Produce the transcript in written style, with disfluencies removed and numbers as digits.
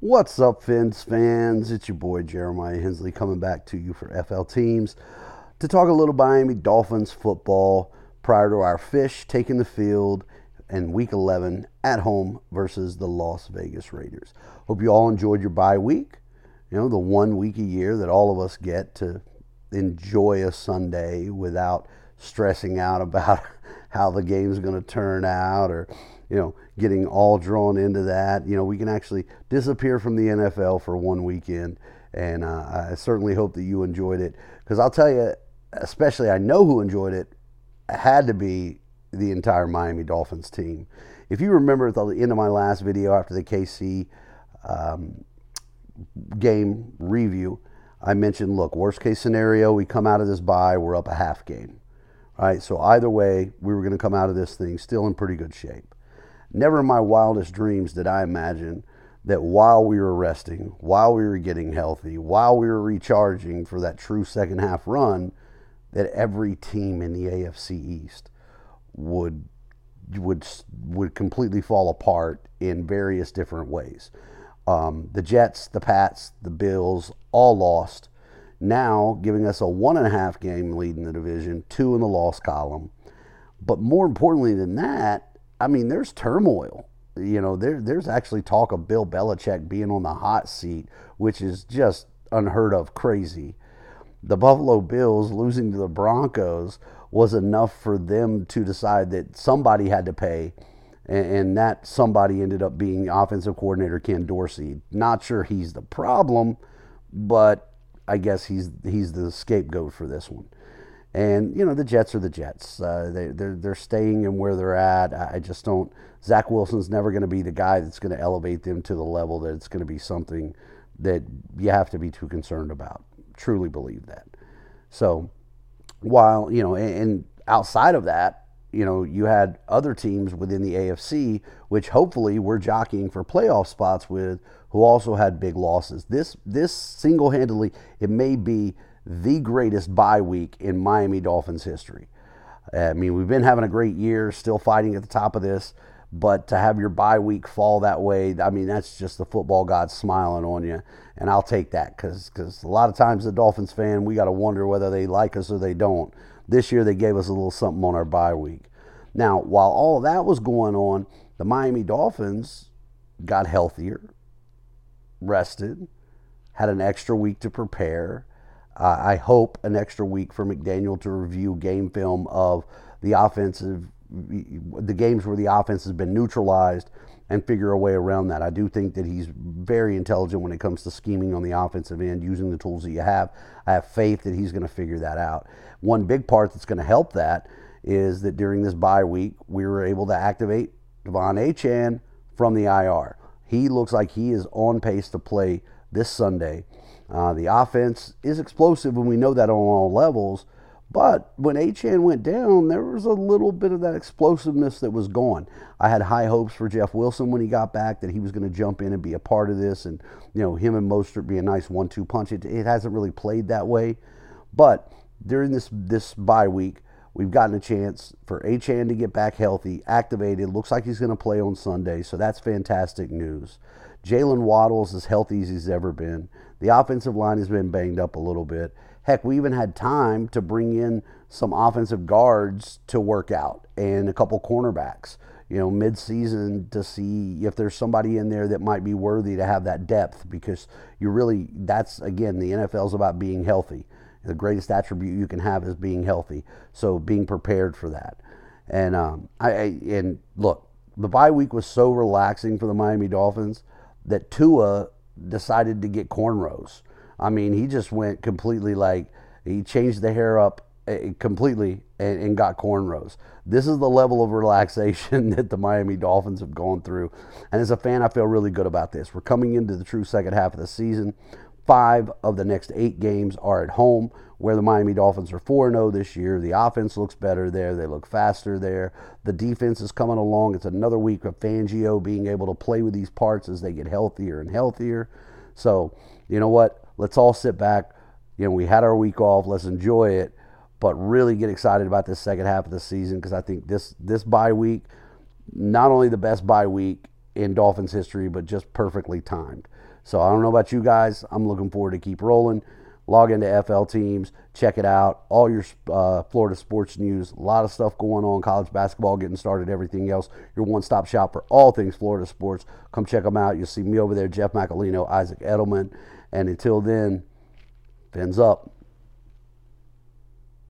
What's up, Fins fans? It's your boy Jeremiah Hensley coming back to you for FL Teams to talk a little Miami Dolphins football prior to our Fish taking the field in Week 11 at home versus the Las Vegas Raiders. Hope you all enjoyed your bye week. You know, the 1 week a year that all of us get to enjoy a Sunday without stressing out about how the game's going to turn out or getting all drawn into that. We can actually disappear from the NFL for 1 weekend, and I certainly hope that you enjoyed it, because I'll tell you, especially I know who enjoyed it, had to be the entire Miami Dolphins team. If you remember at the end of my last video after the KC game review, I mentioned, look, worst case scenario, we come out of this bye, we're up a half game. All right, so either way, we were going to come out of this thing still in pretty good shape. Never in my wildest dreams did I imagine that while we were resting, while we were getting healthy, while we were recharging for that true second half run, that every team in the AFC East would completely fall apart in various different ways. The Jets, the Pats, the Bills all lost, now giving us a 1.5 game lead in the division, 2 in the loss column. But more importantly than that, I mean, there's turmoil. There's actually talk of Bill Belichick being on the hot seat, which is just unheard of crazy. The Buffalo Bills losing to the Broncos was enough for them to decide that somebody had to pay, and that somebody ended up being offensive coordinator Ken Dorsey. Not sure he's the problem, but I guess he's the scapegoat for this one. And, the Jets are the Jets. They're staying in where they're at. I just don't. Zach Wilson's never going to be the guy that's going to elevate them to the level that it's going to be something that you have to be too concerned about. Truly believe that. So, while, and outside of that, you had other teams within the AFC, which hopefully we're jockeying for playoff spots with, who also had big losses. This single-handedly, it may be the greatest bye week in Miami Dolphins history. I mean, we've been having a great year, still fighting at the top of this, but to have your bye week fall that way, I mean, that's just the football gods smiling on you, and I'll take that, because a lot of times the Dolphins fan, we got to wonder whether they like us or they don't. This year they gave us a little something on our bye week. Now, while all of that was going on, the Miami Dolphins got healthier, rested, had an extra week to prepare. I hope an extra week for McDaniel to review game film of the games where the offense has been neutralized and figure a way around that. I do think that he's very intelligent when it comes to scheming on the offensive end, using the tools that you have. I have faith that he's going to figure that out. One big part that's going to help that is that during this bye week, we were able to activate Devon Achane from the IR. He looks like he is on pace to play this Sunday. The offense is explosive, and we know that on all levels. But when Achane went down, there was a little bit of that explosiveness that was gone. I had high hopes for Jeff Wilson when he got back, that he was going to jump in and be a part of this, and him and Mostert be a nice 1-2 punch. It hasn't really played that way. But during this bye week, we've gotten a chance for Achane to get back healthy, activated. Looks like he's going to play on Sunday, so that's fantastic news. Jalen Waddle's as healthy as he's ever been. The offensive line has been banged up a little bit. Heck, we even had time to bring in some offensive guards to work out and a couple cornerbacks, mid-season, to see if there's somebody in there that might be worthy to have that depth, because that's, again, the NFL's about being healthy. The greatest attribute you can have is being healthy. So being prepared for that. And and look, the bye week was so relaxing for the Miami Dolphins that Tua decided to get cornrows. I mean, he just went completely, he changed the hair up completely and got cornrows. This is the level of relaxation that the Miami Dolphins have gone through. And as a fan, I feel really good about this. We're coming into the true second half of the season. 5 of the next 8 games are at home, where the Miami Dolphins are 4-0 this year. The offense looks better there. They look faster there. The defense is coming along. It's another week of Fangio being able to play with these parts as they get healthier and healthier. So, you know what? Let's all sit back. We had our week off. Let's enjoy it, but really get excited about this second half of the season, because I think this bye week, not only the best bye week in Dolphins history, but just perfectly timed. So I don't know about you guys. I'm looking forward to keep rolling. Log into FL Teams, check it out. All your Florida sports news, a lot of stuff going on, college basketball getting started, everything else. Your one-stop shop for all things Florida sports. Come check them out. You'll see me over there, Jeff Macalino, Isaac Edelman. And until then, fins up.